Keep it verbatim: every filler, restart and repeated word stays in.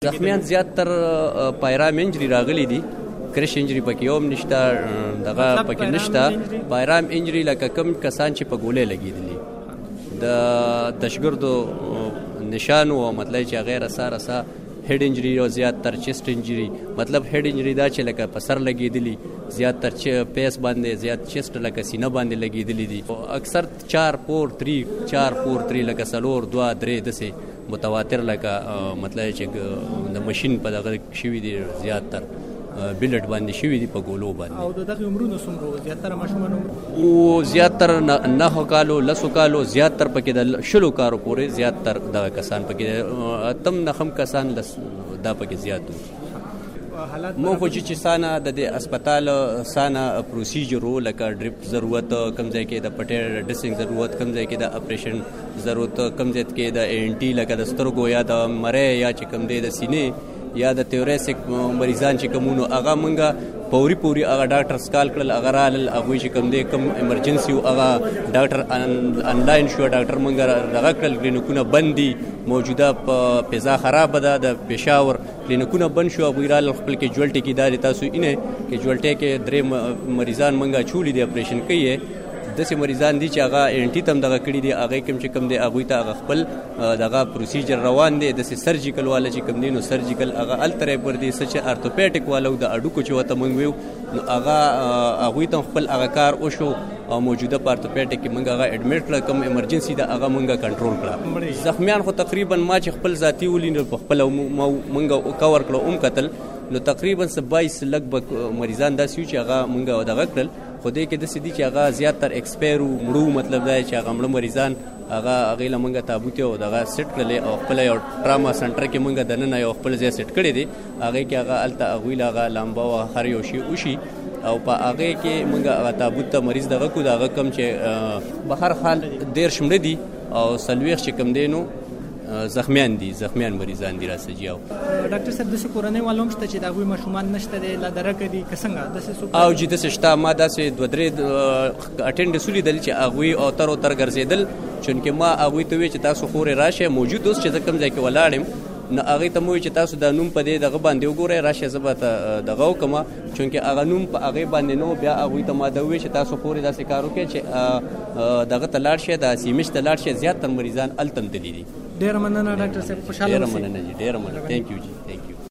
زخمیان زیاتر پایرام انجری راغلي دي، کرش انجری پکې هم نشته، دغه پکې نشته. پایرام انجری لکه کم کسان چې په ګولې لګېدلي د دشګردو نشانو او مطلب چې هغې رسا رسا هیډ انجری او زیاتر چیسټ انجری. مطلب هیډ انجری دا چې لکه په سر لګېدلي، زیاتر پیس باندې زیات چیسټ لکه سینه باندې لګېدلي دي. اکثر چار پور تری چار پور تری لکه څلور دوه درې داسې متواتر لکه مطلب چې د ماشین په دغه شوي دي، زیاتر بلډ باندې شوي دي په ګولو باندې. او د دغه عمرونه څومره زیاتره ماشومان عمر او زیاتر نهو کالو لسو کالو زیاتر پکې د شلو کارو پورې زیاتر دغه کسان پکې اتم نخم کسان لس دا پکې زیات دي. مو خو چې سانه د دې اسپیټال سانه پروسیجر لکه ډریپ ضرورت، کم ځای کې د پټې ډریسنګ ضرورت، کم ځای کې د اپریشن ضرورت، کم ځای کې د این ټي لکه د سترګو یا د مرۍ یا چې کم دی د سینې یا د تیوریسک مریضان چې کومونو هغه مونږه پوري پوري هغه ډاکټر سکال کړل، هغه رالل هغوی چې کوم دی کوم ایمرجنسي و هغه ډاکټر انلاین شو، ډاکټر مونږ دغه کړل. کلینیکونه بند دي، موجوده په فضا خرابه ده د پېښور، کلینیکونه بند شو. هغوی رالل خپل کې جوړټې کې دا دی تاسو اینه کې جوړټې کې درې مریضان مونږه چولي دي، اپریشن کوي. داسې مریضان دي چې هغه این ټي تم دغه کړي دي، هغې کوم چې کوم دی هغوی ته هغه خپل دغه پروسیجر روان دی. داسې سرجیکل والا چې کوم دی نو سرجیکل هغه هلته رایبر دی. څه چې ارتوپیټک والا د اډوکو چې ورته موږ ویو نو هغه هغوی ته خپل هغه کار وشو او موجوده په ارتوپیټک کې موږ هغه اډمیټ کړه، کوم ایمرجنسي ده هغه موږ کنټرول کړه. زخمیان خو تقریبا ما چې خپل ذاتي ولینو په خپله موږ کور کړه اوم کتل نو تقریبا څه بایس لږ به مریضان داسې وي چې هغه موږ دغه کړل. خو دې کې داسې دي چې هغه زیاتر ایکسپایر و مړو، مطلب دا چې هغه مړه مریضان هغه هغې له موږ تابوت او دغه سیټ کړلې او خپله یو ټراما سنټر کې موږ دننه یو خپل ځای سیټ کړی دی. هغې کې هغه هلته هغوی له هغه لامبه او هر یو شي وشي او په هغې کې موږ هغه تابوت ته مریض دغه کړو. د هغه کوم چې به هر حال دېرش مړه دي او څلوېښت چې کوم دی نو زخمیان دي، زخمیان مریضان دي راسجي. او ډاکټر صاحب داسې کورنۍ والا هم شته چې د هغوی ماشومان نشته دی، لا درکه دي که څنګه داسې څوک؟ او جي داسې شته. ما داسې دوه درې اټینډنس ولیدل چې هغوی اوتر اوتر ګرځېدل، چونکې ما هغوی ته وویل چې تاسو خورې راشئ، موجود اوس چې زه کوم ځای کې ولاړ یم نو هغې ته مو وویل چې تاسو دا نوم په دې دغه باندې وګورئ، راشئ زه به ته دغه وکړم، چونکې هغه نوم په هغې باندې نو. بیا هغوی ته ما دا وویل چې تاسو خورې داسې کار وکړئ چې دغه ته لاړ شئ، د سیمش ته لاړ شئ. زیاتر مریضان هلته هم تللي دي. ډېره مننه ډاکټر صاحب، خوشحاله اوسئ. ډېره مننه جي، ډېره مننه. تھینک یو جي.